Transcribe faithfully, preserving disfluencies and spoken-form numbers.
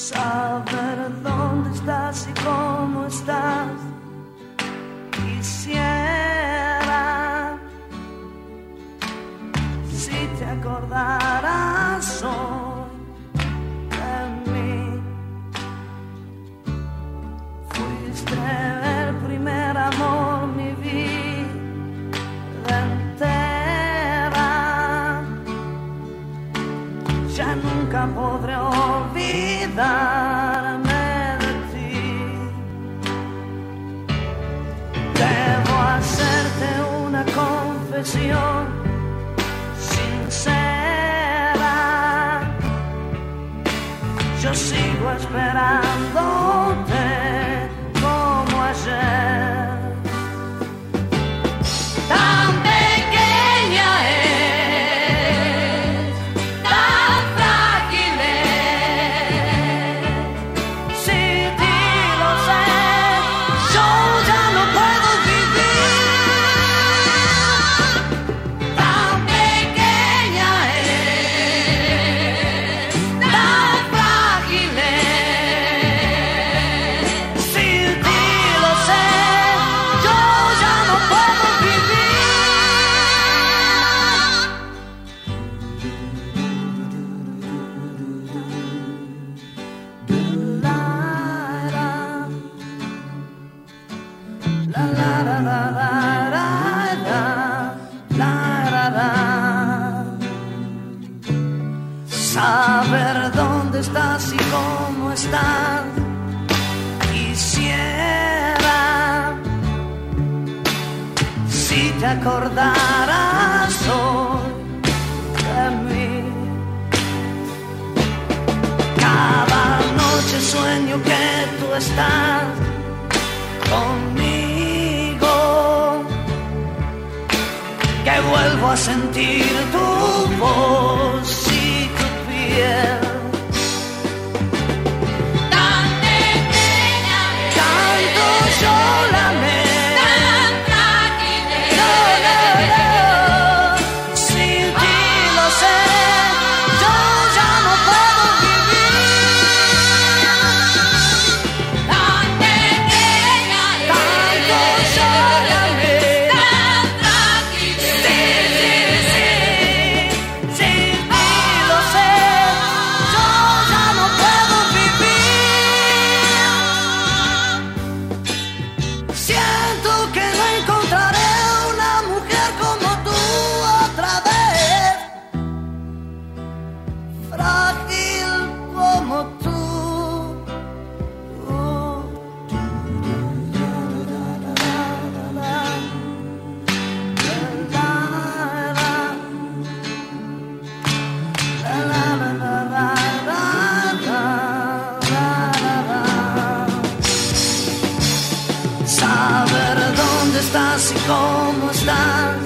Saber dónde estás y cómo estás. Quisiera, si te acordaras hoy de mí. Fuiste el primer amor, mi vida entera. Ya nunca podré olvidarme de ti. Debo hacerte una confesión sincera. Yo sigo esperándote como ayer. Tan pequeña es, tan frágil es. Sin ti lo sé, yo ya no puedo vivir. Tan pequeña es, tan frágil es. Sin ti lo sé, yo ya no puedo vivir. La la la la la la la la la la. Saber dónde estás y cómo estás. Quisiera, si te acordaras hoy de mí. Cada noche sueño que tú estás conmigo, que vuelvo a sentir tu voz y tu piel. Tan pequeña es, tanto yo la amé, tan frágil es. No, no, no. Sin ti lo sé, yo ya no puedo vivir. Tan pequeña es, tanto yo la amé, tan frágil es. Sí, sí, sí. Sin ti lo sé, yo ya no puedo vivir. Siento que no encontraré una mujer como tú otra vez, frágil como tú. Saber dónde estás y cómo estás.